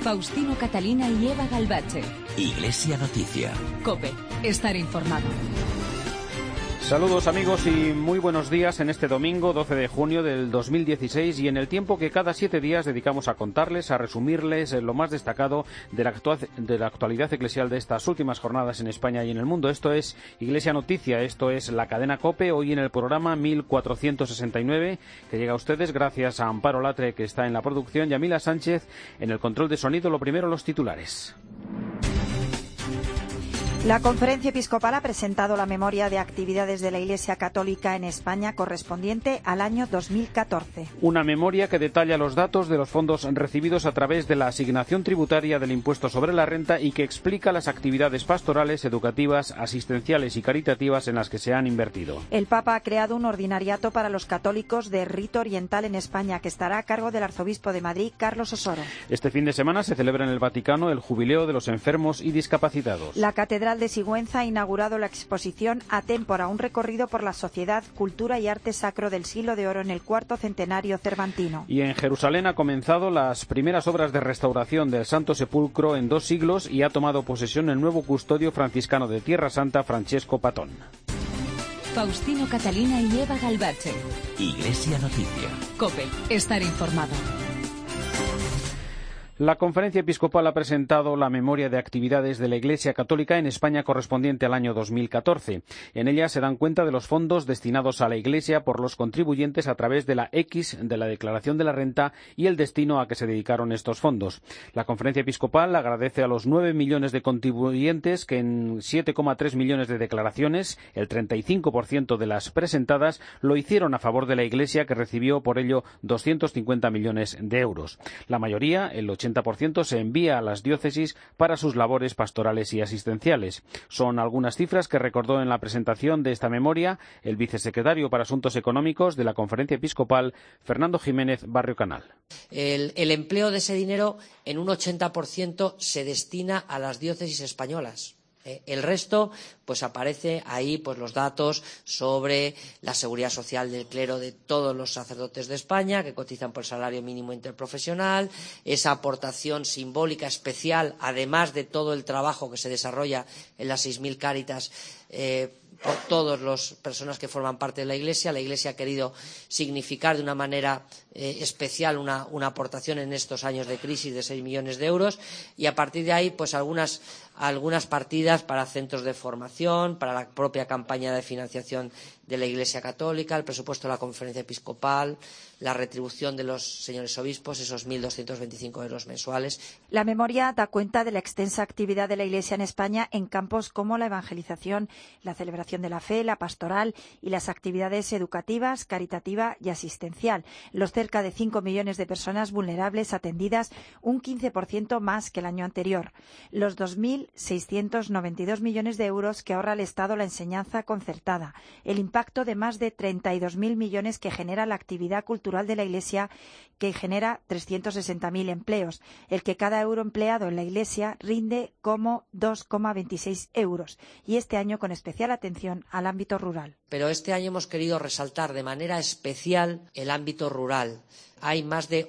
Faustino Catalina y Eva Galbache. Iglesia Noticia. COPE. Estar informado. Saludos amigos y muy buenos días en este domingo 12 de junio del 2016 y en el tiempo que cada 7 días dedicamos a contarles, a resumirles lo más destacado de la actualidad eclesial de estas últimas jornadas en España y en el mundo. Esto es Iglesia Noticia, esto es la cadena COPE, hoy en el programa 1469 que llega a ustedes gracias a Amparo Latre, que está en la producción, y a Mila Sánchez en el control de sonido. Lo primero, los titulares. La Conferencia Episcopal ha presentado la memoria de actividades de la Iglesia Católica en España correspondiente al año 2014. Una memoria que detalla los datos de los fondos recibidos a través de la asignación tributaria del impuesto sobre la renta y que explica las actividades pastorales, educativas, asistenciales y caritativas en las que se han invertido. El Papa ha creado un ordinariato para los católicos de rito oriental en España que estará a cargo del arzobispo de Madrid, Carlos Osoro. Este fin de semana se celebra en el Vaticano el jubileo de los enfermos y discapacitados. La Catedral de Sigüenza ha inaugurado la exposición A Témpora, un recorrido por la sociedad, cultura y arte sacro del Siglo de Oro en el cuarto centenario cervantino. Y en Jerusalén ha comenzado las primeras obras de restauración del Santo Sepulcro en 2 siglos y ha tomado posesión el nuevo custodio franciscano de Tierra Santa, Francesco Patón. Faustino Catalina y Eva Galbache. Iglesia Noticia. COPE. Estar informado. La Conferencia Episcopal ha presentado la memoria de actividades de la Iglesia Católica en España correspondiente al año 2014. En ella se dan cuenta de los fondos destinados a la Iglesia por los contribuyentes a través de la X de la Declaración de la Renta y el destino a que se dedicaron estos fondos. La Conferencia Episcopal agradece a los 9 millones de contribuyentes que en 7,3 millones de declaraciones, el 35% de las presentadas, lo hicieron a favor de la Iglesia, que recibió por ello 250 millones de euros. La mayoría, el 80%, se envía a las diócesis para sus labores pastorales y asistenciales. Son algunas cifras que recordó en la presentación de esta memoria el vicesecretario para Asuntos Económicos de la Conferencia Episcopal, Fernando Jiménez Barrio Canal. El empleo de ese dinero en un 80% se destina a las diócesis españolas. El resto, pues aparece ahí pues los datos sobre la seguridad social del clero de todos los sacerdotes de España que cotizan por el salario mínimo interprofesional, esa aportación simbólica especial, además de todo el trabajo que se desarrolla en las 6.000 Cáritas por todas las personas que forman parte de la Iglesia. La Iglesia ha querido significar de una manera especial una aportación en estos años de crisis de 6 millones de euros, y a partir de ahí pues algunas partidas para centros de formación, para la propia campaña de financiación de la Iglesia Católica, el presupuesto de la Conferencia Episcopal, la retribución de los señores obispos, esos 1.225 euros mensuales. La memoria da cuenta de la extensa actividad de la Iglesia en España en campos como la evangelización, la celebración de la fe, la pastoral y las actividades educativas, caritativa y asistencial. Los cerca de 5 millones de personas vulnerables atendidas, un 15% más que el año anterior. Los 2.692 millones de euros que ahorra el Estado la enseñanza concertada. El impacto de más de 32.000 millones que genera la actividad cultural de la Iglesia, que genera 360.000 empleos. El que cada euro empleado en la Iglesia rinde como 2,26 euros. Y este año con especial atención al ámbito rural. Pero este año hemos querido resaltar de manera especial el ámbito rural. Hay más de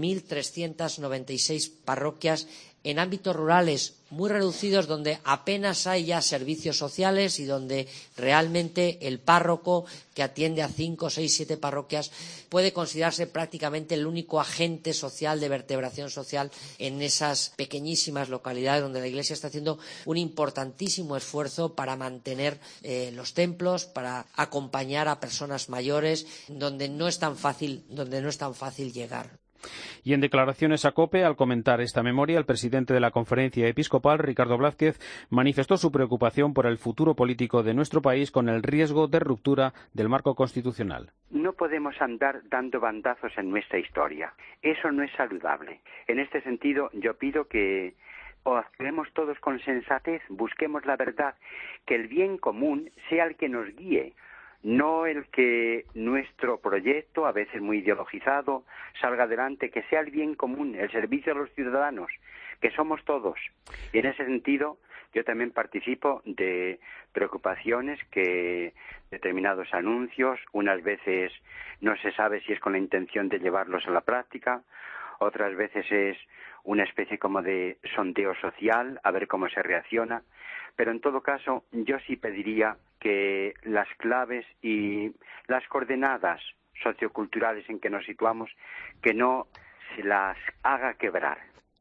11.396 parroquias en ámbitos rurales muy reducidos, donde apenas hay ya servicios sociales y donde realmente el párroco que atiende a 5, 6, 7 parroquias puede considerarse prácticamente el único agente social de vertebración social en esas pequeñísimas localidades donde la Iglesia está haciendo un importantísimo esfuerzo para mantener los templos, para acompañar a personas mayores, donde no es tan fácil llegar. Y en declaraciones a COPE, al comentar esta memoria, el presidente de la Conferencia Episcopal, Ricardo Blázquez, manifestó su preocupación por el futuro político de nuestro país con el riesgo de ruptura del marco constitucional. No podemos andar dando bandazos en nuestra historia. Eso no es saludable. En este sentido, yo pido que actuemos todos con sensatez, busquemos la verdad, que el bien común sea el que nos guíe, no el que nuestro proyecto, a veces muy ideologizado, salga adelante, que sea el bien común, el servicio a los ciudadanos, que somos todos. Y en ese sentido, yo también participo de preocupaciones que determinados anuncios, unas veces no se sabe si es con la intención de llevarlos a la práctica, otras veces es una especie como de sondeo social, a ver cómo se reacciona, pero en todo caso yo sí pediría que las claves y las coordenadas socioculturales en que nos situamos, que no se las haga quebrar.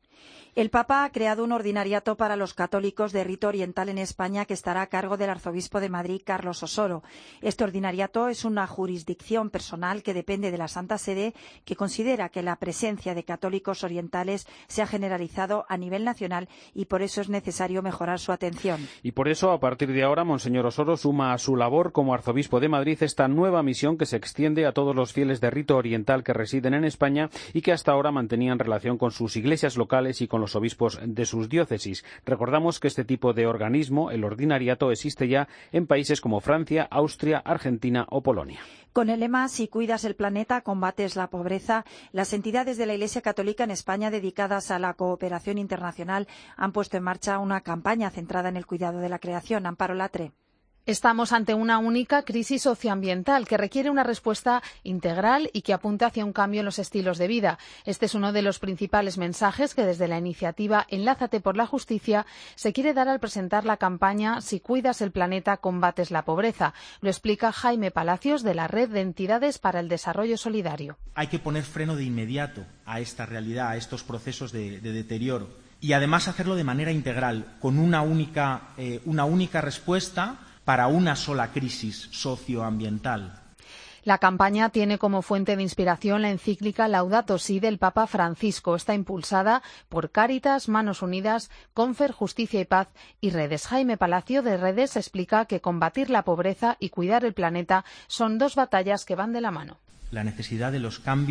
El Papa ha creado un ordinariato para los católicos de rito oriental en España que estará a cargo del arzobispo de Madrid, Carlos Osoro. Este ordinariato es una jurisdicción personal que depende de la Santa Sede, que considera que la presencia de católicos orientales se ha generalizado a nivel nacional y por eso es necesario mejorar su atención. Y por eso, a partir de ahora, Monseñor Osoro suma a su labor como arzobispo de Madrid esta nueva misión que se extiende a todos los fieles de rito oriental que residen en España y que hasta ahora mantenían relación con sus iglesias locales y con los obispos de sus diócesis. Recordamos que este tipo de organismo, el ordinariato, existe ya en países como Francia, Austria, Argentina o Polonia. Con el lema "Si cuidas el planeta, combates la pobreza", las entidades de la Iglesia Católica en España dedicadas a la cooperación internacional han puesto en marcha una campaña centrada en el cuidado de la creación. Amparo Latre. Estamos ante una única crisis socioambiental que requiere una respuesta integral y que apunta hacia un cambio en los estilos de vida. Este es uno de los principales mensajes que desde la iniciativa Enlázate por la Justicia se quiere dar al presentar la campaña "Si cuidas el planeta, combates la pobreza". Lo explica Jaime Palacios de la Red de Entidades para el Desarrollo Solidario. Hay que poner freno de inmediato a esta realidad, a estos procesos de deterioro y además hacerlo de manera integral, con una única respuesta para una sola crisis socioambiental. La campaña tiene como fuente de inspiración la encíclica Laudato Si del Papa Francisco. Está impulsada por Cáritas, Manos Unidas, Confer, Justicia y Paz y Redes. Jaime Palacio de Redes explica que combatir la pobreza y cuidar el planeta son dos batallas que van de la mano. La necesidad de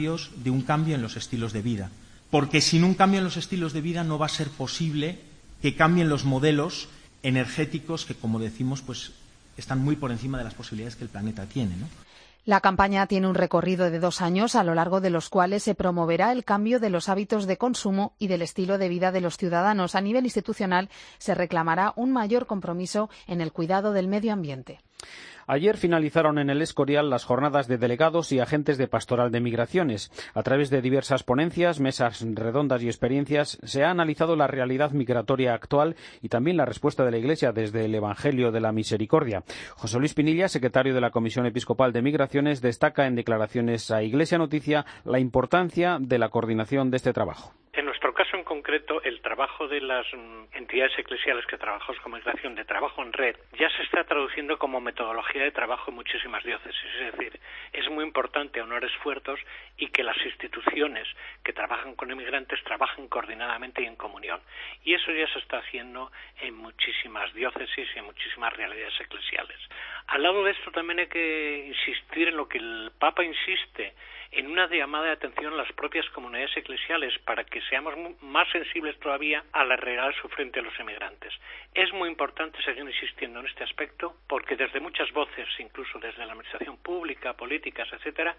un cambio en los estilos de vida. Porque sin un cambio en los estilos de vida no va a ser posible que cambien los modelos energéticos que, como decimos, pues están muy por encima de las posibilidades que el planeta tiene, ¿no? La campaña tiene un recorrido de 2 años, a lo largo de los cuales se promoverá el cambio de los hábitos de consumo y del estilo de vida de los ciudadanos. A nivel institucional se reclamará un mayor compromiso en el cuidado del medio ambiente. Ayer finalizaron en el Escorial las jornadas de delegados y agentes de Pastoral de Migraciones. A través de diversas ponencias, mesas redondas y experiencias, se ha analizado la realidad migratoria actual y también la respuesta de la Iglesia desde el Evangelio de la Misericordia. José Luis Pinilla, secretario de la Comisión Episcopal de Migraciones, destaca en declaraciones a Iglesia Noticia la importancia de la coordinación de este trabajo. En nuestro caso en concreto, el trabajo de las entidades eclesiales que trabajamos con migración, de trabajo en red, ya se está traduciendo como metodología de trabajo en muchísimas diócesis. Es decir, es muy importante aunar esfuerzos y que las instituciones que trabajan con inmigrantes trabajen coordinadamente y en comunión. Y eso ya se está haciendo en muchísimas diócesis y en muchísimas realidades eclesiales. Al lado de esto también hay que insistir en lo que el Papa insiste, en una llamada de atención a las propias comunidades eclesiales para que seamos más sensibles todavía a la real sufrente de los emigrantes. Es muy importante seguir insistiendo en este aspecto porque desde muchas voces, incluso desde la administración pública, políticas, etcétera,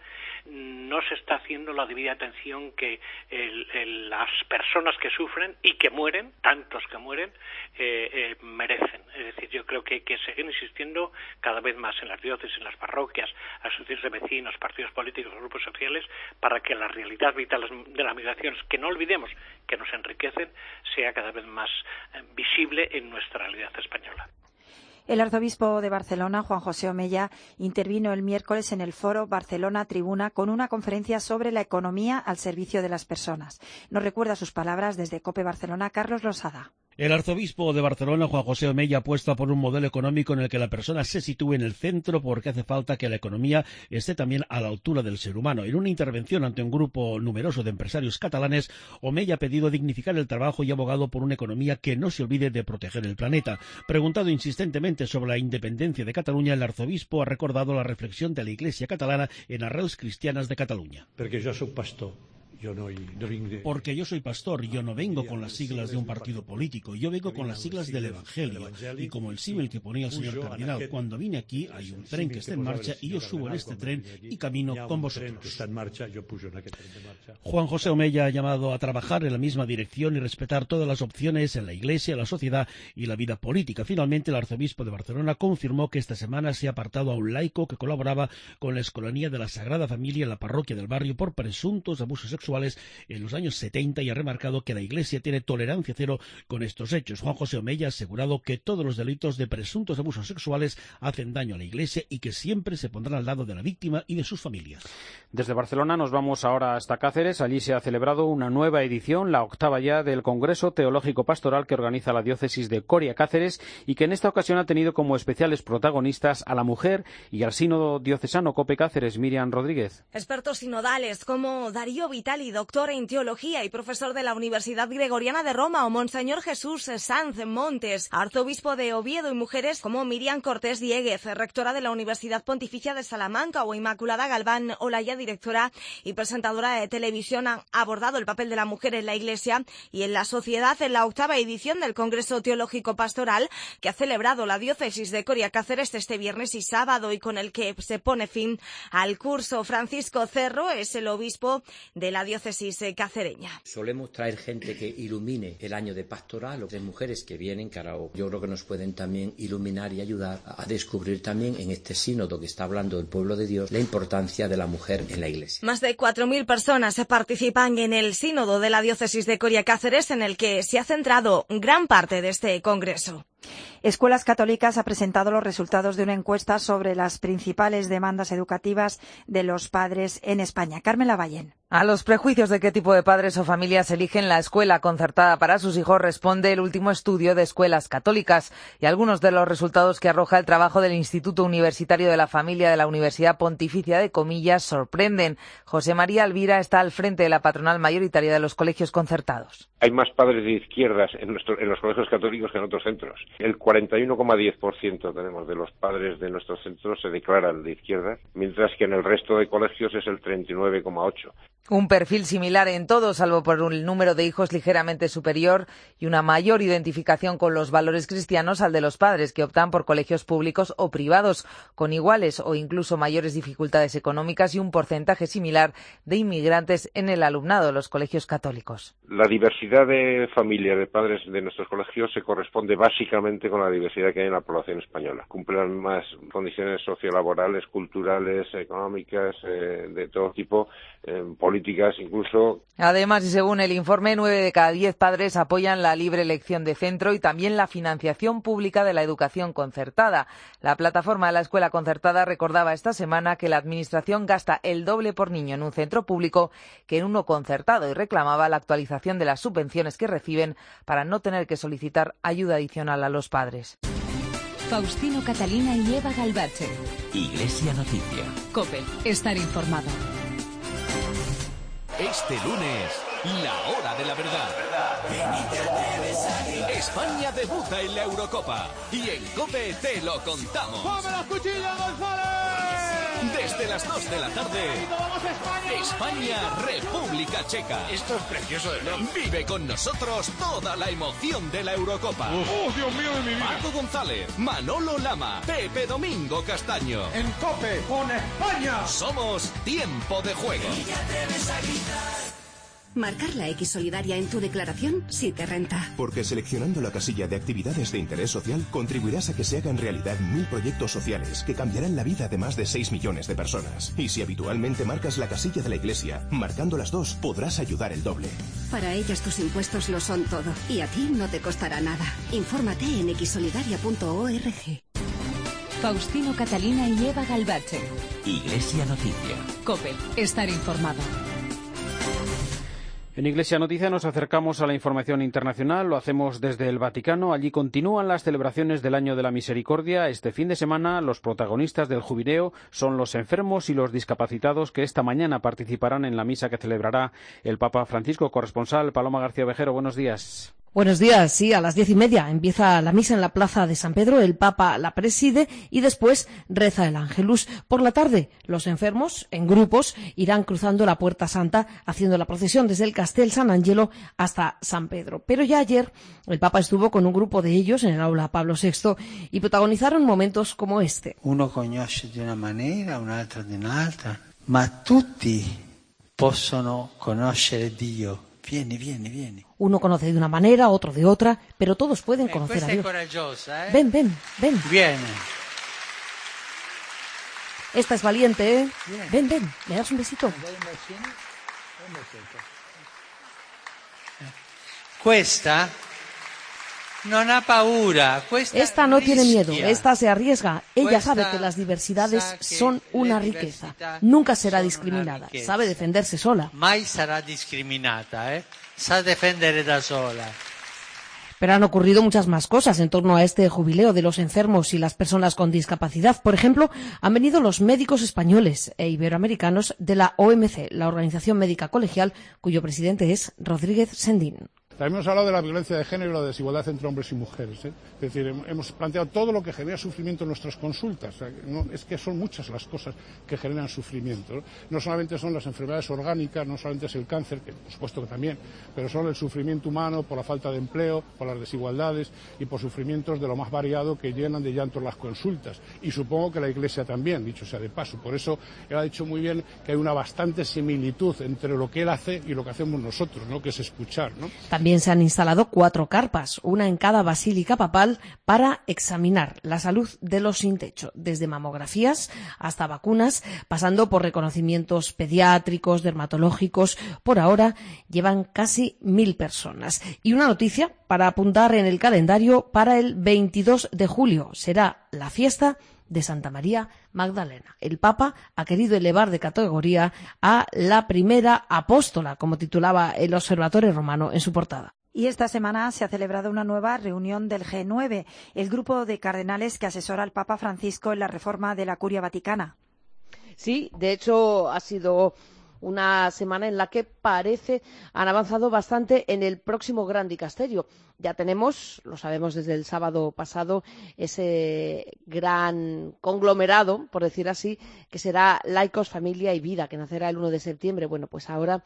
no se está haciendo la debida atención que las personas que sufren y que mueren, tantos que mueren, merecen. Es decir, yo creo que hay que seguir insistiendo cada vez más en las diócesis, en las parroquias, asociaciones de vecinos, partidos políticos, grupos sociales, para que la realidad vital de las migraciones, que no olvidemos que nos enriquecen, sea cada vez más visible en nuestra realidad española. El arzobispo de Barcelona, Juan José Omella, intervino el miércoles en el foro Barcelona Tribuna con una conferencia sobre la economía al servicio de las personas. Nos recuerda sus palabras desde COPE Barcelona, Carlos Losada. El arzobispo de Barcelona, Juan José Omella, apuesta por un modelo económico en el que la persona se sitúe en el centro porque hace falta que la economía esté también a la altura del ser humano. En una intervención ante un grupo numeroso de empresarios catalanes, Omella ha pedido dignificar el trabajo y ha abogado por una economía que no se olvide de proteger el planeta. Preguntado insistentemente sobre la independencia de Cataluña, el arzobispo ha recordado la reflexión de la Iglesia catalana en Arrels Cristianas de Cataluña. Porque yo soy pastor. Porque yo soy pastor, yo no vengo con las siglas de un partido político, yo vengo con las siglas del Evangelio. Y como el símil que ponía el señor cardenal, cuando vine aquí hay un tren que está en marcha y yo subo en este tren y camino con vosotros. Juan José Omella ha llamado a trabajar en la misma dirección y respetar todas las opciones en la Iglesia, la sociedad y la vida política. Finalmente, el arzobispo de Barcelona confirmó que esta semana se ha apartado a un laico que colaboraba con la Escolanía de la Sagrada Familia en la parroquia del barrio por presuntos abusos sexuales sexuales en los años 70 y ha remarcado que la Iglesia tiene tolerancia cero con estos hechos. Juan José Omeya ha asegurado que todos los delitos de presuntos abusos sexuales hacen daño a la Iglesia y que siempre se pondrán al lado de la víctima y de sus familias. Desde Barcelona nos vamos ahora hasta Cáceres. Allí se ha celebrado una nueva edición, la octava ya, del Congreso Teológico Pastoral que organiza la diócesis de Coria Cáceres y que en esta ocasión ha tenido como especiales protagonistas a la mujer y al sínodo diocesano COPE Cáceres. Miriam Rodríguez. Expertos sinodales como Darío Vitali, doctor en teología y profesor de la Universidad Gregoriana de Roma, o Monseñor Jesús Sanz Montes, arzobispo de Oviedo, y mujeres como Miriam Cortés Dieguez, rectora de la Universidad Pontificia de Salamanca, o Inmaculada Galván Olaya, directora y presentadora de televisión, han abordado el papel de la mujer en la Iglesia y en la sociedad en la octava edición del Congreso Teológico Pastoral que ha celebrado la diócesis de Coria Cáceres este viernes y sábado, y con el que se pone fin al curso. Francisco Cerro es el obispo de la diócesis cacereña. Solemos traer gente que ilumine el año de pastoral, o de mujeres que vienen, que ahora yo creo que nos pueden también iluminar y ayudar a descubrir también en este sínodo que está hablando del pueblo de Dios la importancia de la mujer en la Iglesia. Más de 4.000 personas participan en el sínodo de la diócesis de Coria Cáceres, en el que se ha centrado gran parte de este congreso. Escuelas Católicas ha presentado los resultados de una encuesta sobre las principales demandas educativas de los padres en España. Carmen Lavallén. A los prejuicios de qué tipo de padres o familias eligen la escuela concertada para sus hijos responde el último estudio de Escuelas Católicas, y algunos de los resultados que arroja el trabajo del Instituto Universitario de la Familia de la Universidad Pontificia de Comillas sorprenden. José María Alvira está al frente de la patronal mayoritaria de los colegios concertados. Hay más padres de izquierdas en los colegios católicos que en otros centros. El 41,10% tenemos de los padres de nuestros centros se declaran de izquierdas, mientras que en el resto de colegios es el 39,8%. Un perfil similar en todo, salvo por un número de hijos ligeramente superior y una mayor identificación con los valores cristianos al de los padres que optan por colegios públicos o privados, con iguales o incluso mayores dificultades económicas, y un porcentaje similar de inmigrantes en el alumnado de los colegios católicos. La diversidad de familias de padres de nuestros colegios se corresponde básicamente con la diversidad que hay en la población española. Cumplen más condiciones sociolaborales, culturales, económicas, de todo tipo, políticas incluso. Además, y según el informe, 9 de cada 10 padres apoyan la libre elección de centro y también la financiación pública de la educación concertada. La plataforma de la escuela concertada recordaba esta semana que la Administración gasta el doble por niño en un centro público que en uno concertado, y reclamaba la actualización de las subvenciones que reciben para no tener que solicitar ayuda adicional a los padres. Faustino Catalina y Eva Galvache. Iglesia Noticia. COPE. Estar informado. Este lunes, la hora de la verdad. España debuta en la Eurocopa y en COPE te lo contamos. ¡Come las cuchillas, González! Desde las 2 de la tarde, España, República Checa. Esto es precioso de ver. Vive con nosotros toda la emoción de la Eurocopa. ¡Oh, Dios mío de mi vida! Paco González, Manolo Lama, Pepe Domingo Castaño. En COPE, con España. Somos Tiempo de Juego. Marcar la X solidaria en tu declaración sí te renta. Porque seleccionando la casilla de actividades de interés social contribuirás a que se hagan realidad 1000 proyectos sociales que cambiarán la vida de más de 6 millones de personas. Y si habitualmente marcas la casilla de la Iglesia, marcando las dos podrás ayudar el doble. Para ellas tus impuestos lo son todo y a ti no te costará nada. Infórmate en xsolidaria.org. Faustino Catalina y Eva Galvache. Iglesia Noticia. COPE. Estar informado. En Iglesia Noticia nos acercamos a la información internacional, lo hacemos desde el Vaticano. Allí continúan las celebraciones del Año de la Misericordia. Este fin de semana los protagonistas del jubileo son los enfermos y los discapacitados que esta mañana participarán en la misa que celebrará el Papa Francisco. Corresponsal Paloma García Ovejero, buenos días. Buenos días, sí, a las 10:30 empieza la misa en la plaza de San Pedro, el Papa la preside y después reza el Ángelus. Por la tarde, los enfermos, en grupos, irán cruzando la Puerta Santa, haciendo la procesión desde el Castel San Angelo hasta San Pedro. Pero ya ayer el Papa estuvo con un grupo de ellos en el aula Pablo VI y protagonizaron momentos como este. Uno conosce di una manera, un altro di un'altra, ma tutti possono conoscere Dio. Vieni. Uno conoce de una manera, otro de otra, pero todos pueden conocer a Dios. Ven. Viene. Esta es valiente, ¿eh? Ven, ¿me das un besito? Esta no tiene miedo, esta se arriesga. Ella sabe que las diversidades son una riqueza. Nunca será discriminada. Sabe defenderse sola. Mai sarà discriminata, sa defendere da sola. Pero han ocurrido muchas más cosas en torno a este jubileo de los enfermos y las personas con discapacidad. Por ejemplo, han venido los médicos españoles e iberoamericanos de la OMC, la Organización Médica Colegial, cuyo presidente es Rodríguez Sendín. También hemos hablado de la violencia de género y la desigualdad entre hombres y mujeres. Es decir, hemos planteado todo lo que genera sufrimiento en nuestras consultas. Es que son muchas las cosas que generan sufrimiento. No solamente son las enfermedades orgánicas, no solamente es el cáncer, que por supuesto que también, pero son el sufrimiento humano por la falta de empleo, por las desigualdades y por sufrimientos de lo más variado que llenan de llanto las consultas. Y supongo que la Iglesia también, dicho sea de paso. Por eso él ha dicho muy bien que hay una bastante similitud entre lo que él hace y lo que hacemos nosotros, ¿no? Que es escuchar, ¿no? También se han instalado 4 carpas, una en cada basílica papal, para examinar la salud de los sin techo, desde mamografías hasta vacunas, pasando por reconocimientos pediátricos, dermatológicos. Por ahora llevan casi 1000 personas. Y una noticia para apuntar en el calendario: para el 22 de julio será la fiesta de Santa María Magdalena. El Papa ha querido elevar de categoría a la primera apóstola, como titulaba el Observatorio Romano en su portada. Y esta semana se ha celebrado una nueva reunión del G9, el grupo de cardenales que asesora al Papa Francisco en la reforma de la Curia Vaticana. Sí, de hecho ha sido una semana en la que parece han avanzado bastante en el próximo gran dicasterio. Ya tenemos, lo sabemos desde el sábado pasado, ese gran conglomerado, por decir así, que será Laicos, Familia y Vida, que nacerá el 1 de septiembre. Bueno, pues ahora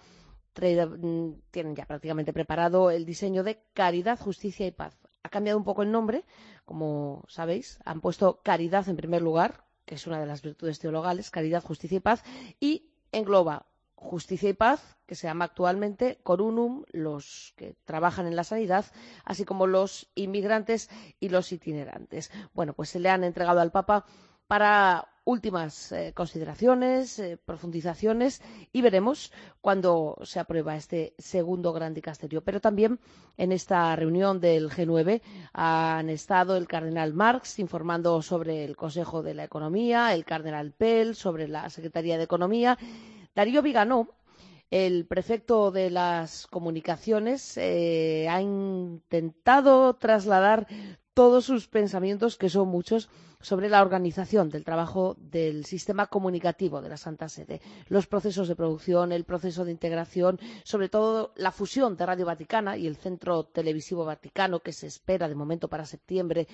tienen ya prácticamente preparado el diseño de Caridad, Justicia y Paz. Ha cambiado un poco el nombre, como sabéis, han puesto caridad en primer lugar, que es una de las virtudes teologales, caridad, justicia y paz, y engloba Justicia y Paz, que se llama actualmente Corunum, los que trabajan en la sanidad, así como los inmigrantes y los itinerantes. Bueno, pues se le han entregado al Papa para últimas consideraciones, profundizaciones, y veremos cuándo se aprueba este segundo gran dicasterio. Pero también en esta reunión del G9 han estado el cardenal Marx informando sobre el Consejo de la Economía, el cardenal Pell sobre la Secretaría de Economía. Darío Viganó, el prefecto de las comunicaciones, ha intentado trasladar todos sus pensamientos, que son muchos, sobre la organización del trabajo del sistema comunicativo de la Santa Sede, los procesos de producción, el proceso de integración, sobre todo la fusión de Radio Vaticana y el Centro Televisivo Vaticano, que se espera de momento para septiembre.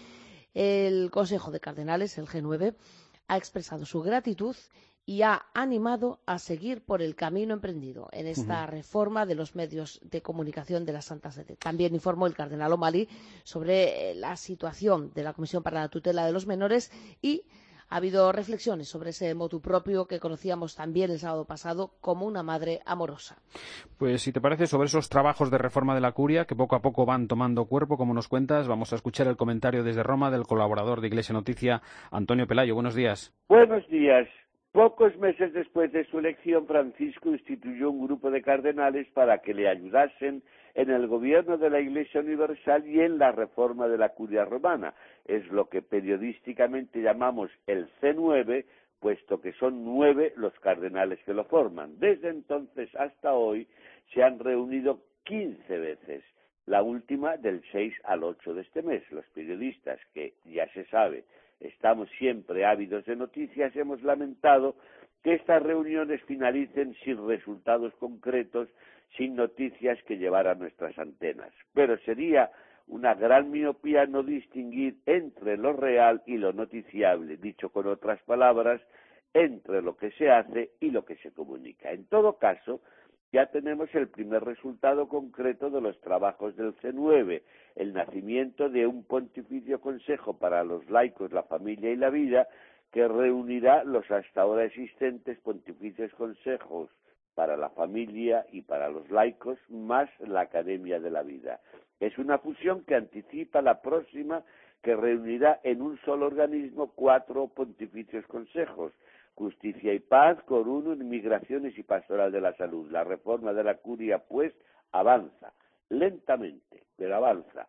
El Consejo de Cardenales, el G9, ha expresado su gratitud y ha animado a seguir por el camino emprendido en esta reforma de los medios de comunicación de la Santa Sede. También informó el cardenal O'Malley sobre la situación de la Comisión para la Tutela de los Menores, y ha habido reflexiones sobre ese motu propio que conocíamos también el sábado pasado como una madre amorosa. Pues si te parece, sobre esos trabajos de reforma de la Curia que poco a poco van tomando cuerpo, como nos cuentas, vamos a escuchar el comentario desde Roma del colaborador de Iglesia Noticia, Antonio Pelayo. Buenos días. Buenos días. Pocos meses después de su elección, Francisco instituyó un grupo de cardenales para que le ayudasen en el gobierno de la Iglesia Universal y en la reforma de la Curia Romana. Es lo que periodísticamente llamamos el C9, puesto que son 9 los cardenales que lo forman. Desde entonces hasta hoy se han reunido 15 veces, la última del 6 al 8 de este mes. Los periodistas, que ya se sabe, estamos siempre ávidos de noticias, hemos lamentado que estas reuniones finalicen sin resultados concretos, sin noticias que llevar a nuestras antenas. Pero sería una gran miopía no distinguir entre lo real y lo noticiable, dicho con otras palabras, entre lo que se hace y lo que se comunica. En todo caso, ya tenemos el primer resultado concreto de los trabajos del C9, el nacimiento de un pontificio consejo para los laicos, la familia y la vida, que reunirá los hasta ahora existentes pontificios consejos para la familia y para los laicos, más la Academia de la Vida. Es una fusión que anticipa la próxima, que reunirá en un solo organismo 4 pontificios consejos, Justicia y Paz, con uno en Migraciones y Pastoral de la Salud. La reforma de la curia, pues, avanza, lentamente, pero avanza.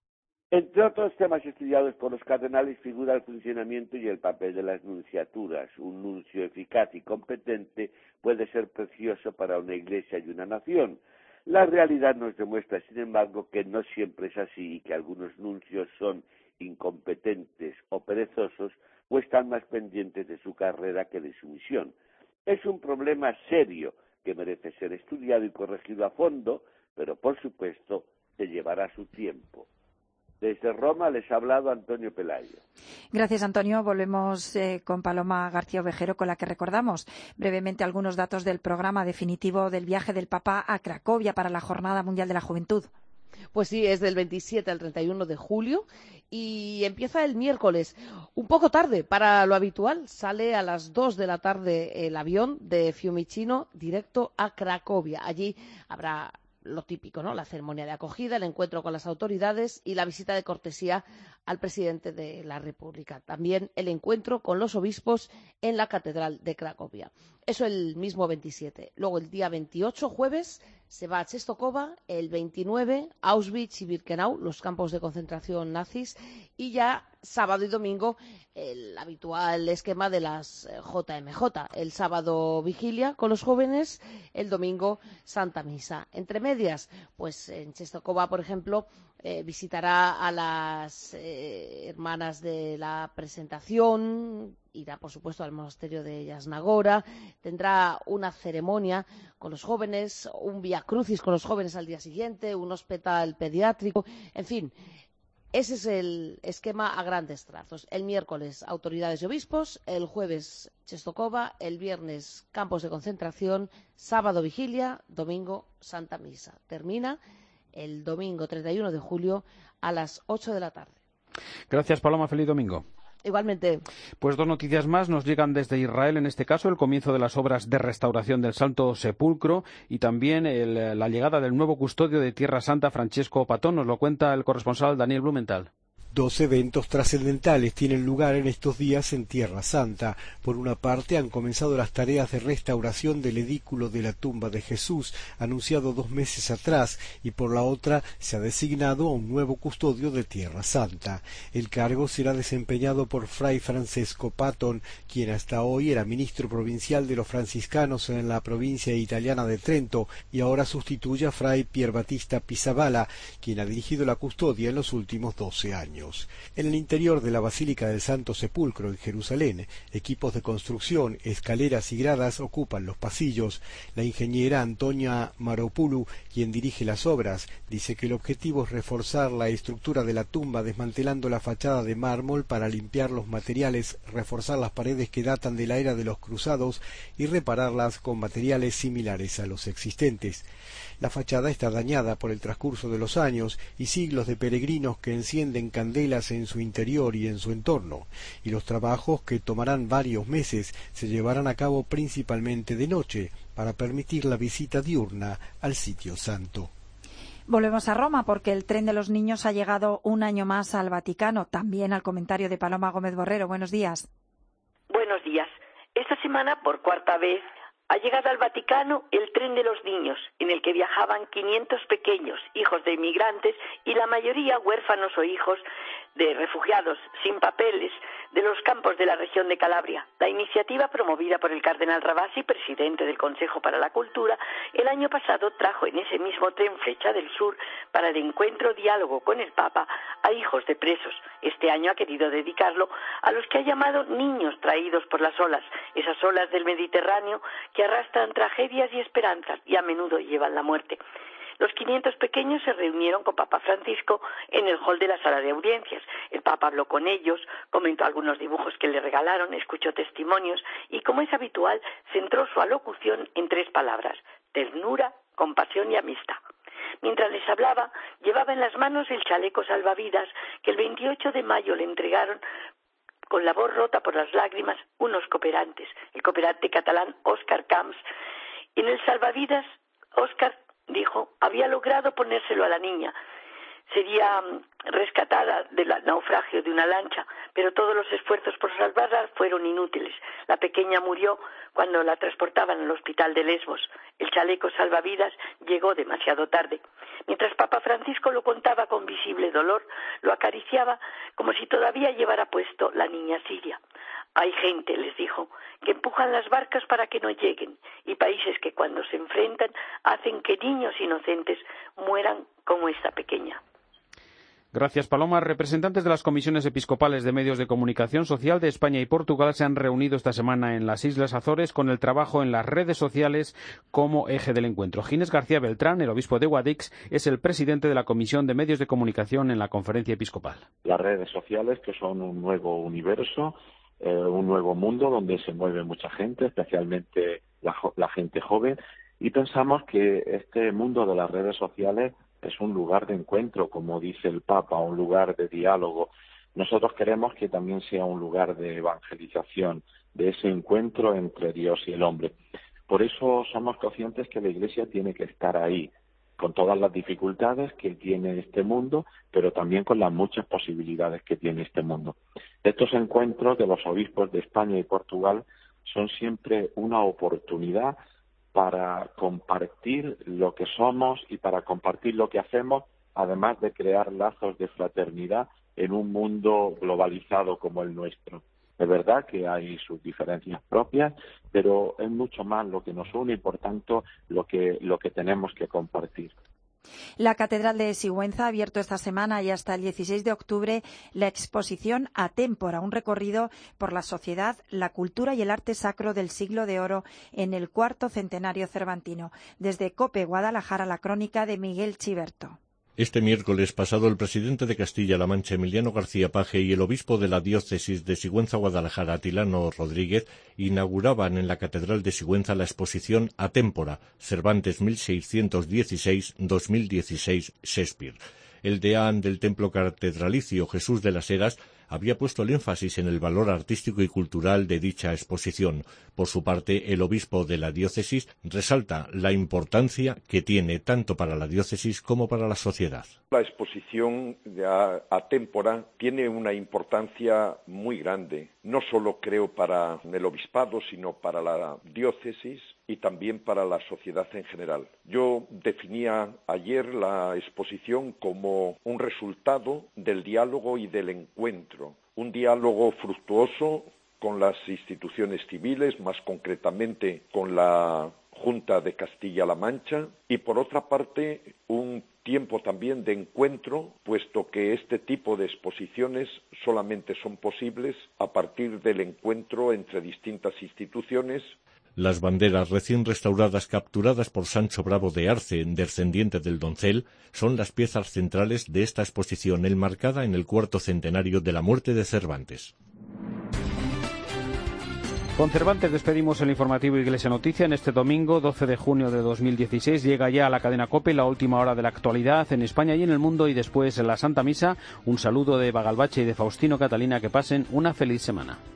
Entre otros temas estudiados por los cardenales figura el funcionamiento y el papel de las nunciaturas. Un nuncio eficaz y competente puede ser precioso para una iglesia y una nación. La realidad nos demuestra, sin embargo, que no siempre es así y que algunos nuncios son incompetentes o perezosos o están más pendientes de su carrera que de su misión. Es un problema serio que merece ser estudiado y corregido a fondo, pero por supuesto se llevará su tiempo. Desde Roma les ha hablado Antonio Pelayo. Gracias, Antonio. Volvemos con Paloma García Ovejero, con la que recordamos brevemente algunos datos del programa definitivo del viaje del Papa a Cracovia para la Jornada Mundial de la Juventud. Pues sí, es del 27 al 31 de julio y empieza el miércoles. Un poco tarde para lo habitual. Sale a las 2 de la tarde el avión de Fiumicino directo a Cracovia. Allí habrá lo típico, ¿no? La ceremonia de acogida, el encuentro con las autoridades y la visita de cortesía al presidente de la República. También el encuentro con los obispos en la Catedral de Cracovia. Eso el mismo 27. Luego el día 28, jueves, se va a Czestochowa, el 29, Auschwitz y Birkenau, los campos de concentración nazis, y ya sábado y domingo el habitual esquema de las JMJ. El sábado vigilia con los jóvenes, el domingo Santa Misa. Entre medias, pues en Czestochowa, por ejemplo, visitará a las hermanas de la presentación, irá por supuesto al monasterio de Jasna-Góra, tendrá una ceremonia con los jóvenes, un vía crucis con los jóvenes al día siguiente, un hospital pediátrico, en fin. Ese es el esquema a grandes trazos. El miércoles, autoridades y obispos, el jueves, Czestochowa, el viernes, campos de concentración, sábado, vigilia, domingo, Santa Misa. Termina el domingo 31 de julio a las 8 de la tarde. Gracias, Paloma. Feliz domingo. Igualmente. Pues dos noticias más nos llegan desde Israel, en este caso el comienzo de las obras de restauración del Santo Sepulcro y también la llegada del nuevo custodio de Tierra Santa, Francesco Patón. Nos lo cuenta el corresponsal Daniel Blumenthal. 2 eventos trascendentales tienen lugar en estos días en Tierra Santa. Por una parte, han comenzado las tareas de restauración del edículo de la tumba de Jesús, anunciado 2 meses atrás, y por la otra se ha designado a un nuevo custodio de Tierra Santa. El cargo será desempeñado por Fray Francesco Patton, quien hasta hoy era ministro provincial de los franciscanos en la provincia italiana de Trento, y ahora sustituye a Fray Pier Battista Pizzaballa, quien ha dirigido la custodia en los últimos 12 años. En el interior de la Basílica del Santo Sepulcro en Jerusalén, equipos de construcción, escaleras y gradas ocupan los pasillos. La ingeniera Antonia Maropoulou, quien dirige las obras, dice que el objetivo es reforzar la estructura de la tumba desmantelando la fachada de mármol para limpiar los materiales, reforzar las paredes que datan de la era de los cruzados y repararlas con materiales similares a los existentes. La fachada está dañada por el transcurso de los años y siglos de peregrinos que encienden candelas en su interior y en su entorno, y los trabajos, que tomarán varios meses, se llevarán a cabo principalmente de noche para permitir la visita diurna al sitio santo. Volvemos a Roma porque el tren de los niños ha llegado un año más al Vaticano. También al comentario de Paloma Gómez Borrero. Buenos días. Buenos días. Esta semana, por cuarta vez, ha llegado al Vaticano el tren de los niños, en el que viajaban 500 pequeños, hijos de inmigrantes, y la mayoría huérfanos o hijos de refugiados sin papeles de los campos de la región de Calabria. La iniciativa, promovida por el cardenal Ravasi, presidente del Consejo para la Cultura, el año pasado trajo en ese mismo tren Flecha del Sur para el encuentro diálogo con el Papa a hijos de presos. Este año ha querido dedicarlo a los que ha llamado niños traídos por las olas, esas olas del Mediterráneo que arrastran tragedias y esperanzas y a menudo llevan la muerte. Los 500 pequeños se reunieron con Papa Francisco en el hall de la sala de audiencias. El Papa habló con ellos, comentó algunos dibujos que le regalaron, escuchó testimonios y, como es habitual, centró su alocución en 3 palabras: ternura, compasión y amistad. Mientras les hablaba, llevaba en las manos el chaleco salvavidas que el 28 de mayo le entregaron con la voz rota por las lágrimas unos cooperantes, el cooperante catalán Òscar Camps. En el salvavidas, Òscar dijo, había logrado ponérselo a la niña. sería rescatada del naufragio de una lancha, pero todos los esfuerzos por salvarla fueron inútiles. La pequeña murió cuando la transportaban al hospital de Lesbos. El chaleco salvavidas llegó demasiado tarde. Mientras Papa Francisco lo contaba con visible dolor, lo acariciaba como si todavía llevara puesto la niña siria. Hay gente, les dijo, que empujan las barcas para que no lleguen, y países que cuando se enfrentan hacen que niños inocentes mueran como esta pequeña. Gracias, Paloma. Representantes de las comisiones episcopales de medios de comunicación social de España y Portugal se han reunido esta semana en las Islas Azores con el trabajo en las redes sociales como eje del encuentro. Ginés García Beltrán, el obispo de Guadix, es el presidente de la Comisión de Medios de Comunicación en la Conferencia Episcopal. Las redes sociales, que son un nuevo universo, un nuevo mundo donde se mueve mucha gente, especialmente la gente joven, y pensamos que este mundo de las redes sociales es un lugar de encuentro, como dice el Papa, un lugar de diálogo. Nosotros queremos que también sea un lugar de evangelización, de ese encuentro entre Dios y el hombre. Por eso somos conscientes que la Iglesia tiene que estar ahí, con todas las dificultades que tiene este mundo, pero también con las muchas posibilidades que tiene este mundo. Estos encuentros de los obispos de España y Portugal son siempre una oportunidad para compartir lo que somos y para compartir lo que hacemos, además de crear lazos de fraternidad en un mundo globalizado como el nuestro. Es verdad que hay sus diferencias propias, pero es mucho más lo que nos une y, por tanto, lo que tenemos que compartir. La Catedral de Sigüenza ha abierto esta semana y hasta el 16 de octubre la exposición Atémpora, un recorrido por la sociedad, la cultura y el arte sacro del siglo de oro en el cuarto centenario cervantino. Desde COPE Guadalajara, la crónica de Miguel Chiberto. Este miércoles pasado, el presidente de Castilla-La Mancha, Emiliano García Paje, y el obispo de la diócesis de Sigüenza-Guadalajara, Atilano Rodríguez, inauguraban en la Catedral de Sigüenza la exposición Atémpora, Cervantes 1616-2016, Shakespeare. El deán del templo catedralicio, Jesús de las Heras, había puesto el énfasis en el valor artístico y cultural de dicha exposición. Por su parte, el obispo de la diócesis resalta la importancia que tiene tanto para la diócesis como para la sociedad. La exposición de Atémpora tiene una importancia muy grande, no solo creo para el obispado, sino para la diócesis y también para la sociedad en general. Yo definía ayer la exposición como un resultado del diálogo y del encuentro, un diálogo fructuoso con las instituciones civiles, más concretamente con la Junta de Castilla-La Mancha, y por otra parte un tiempo también de encuentro, puesto que este tipo de exposiciones solamente son posibles a partir del encuentro entre distintas instituciones. Las banderas recién restauradas capturadas por Sancho Bravo de Arce, descendiente del Doncel, son las piezas centrales de esta exposición enmarcada en el cuarto centenario de la muerte de Cervantes. Con Cervantes despedimos el informativo Iglesia Noticia. En este domingo, 12 de junio de 2016, llega ya a la cadena COPE la última hora de la actualidad en España y en el mundo, y después en la Santa Misa. Un saludo de Eva Galvache y de Faustino Catalina. Que pasen una feliz semana.